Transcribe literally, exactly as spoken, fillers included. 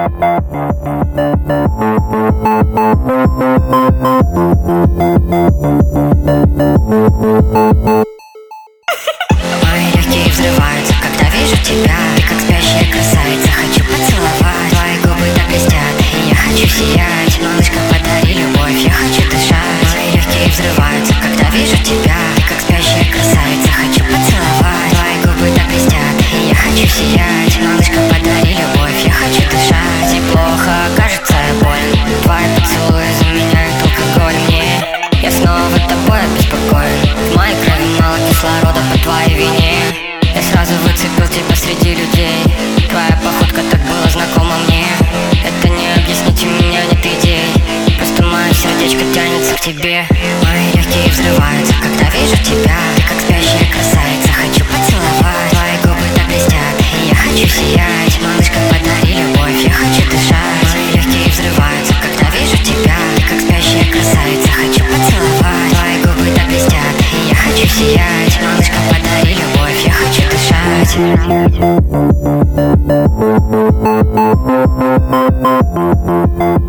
Мои легкие взрываются, когда вижу тебя. Ты как спящая красавица, хочу поцеловать. Твои губы так блестят, и я хочу сиять. Малышка, подари любовь, я хочу дышать. Мои легкие взрываются, когда вижу тебя. Ты как спящая красавица, хочу поцеловать. Твои губы так блестят, и я хочу сиять. Малышка, подари любовь, я хочу дышать. Неплохо, кажется, больно. Твои поцелуи заменяют алкоголь мне. Я снова тобой обеспокоен. В моей крови мало кислорода по твоей вине. Я сразу выцепил тебя среди людей. Твоя походка так была знакома мне. Это не объяснить, у меня нет идей. Просто мое сердечко тянется к тебе. Мои легкие взрываются, когда вижу тебя. Ты как спящая красавица, хочу поцеловать. Твои губы так блестят, и я хочу сиять. Малышка, подари любовь, я хочу дышать. Мои легкие взрываются, когда вижу тебя. Ты как спящая красавица, хочу поцеловать. Твои губы так блестят, и я хочу сиять. Малышка, подари любовь, я хочу дышать. We'll be right back.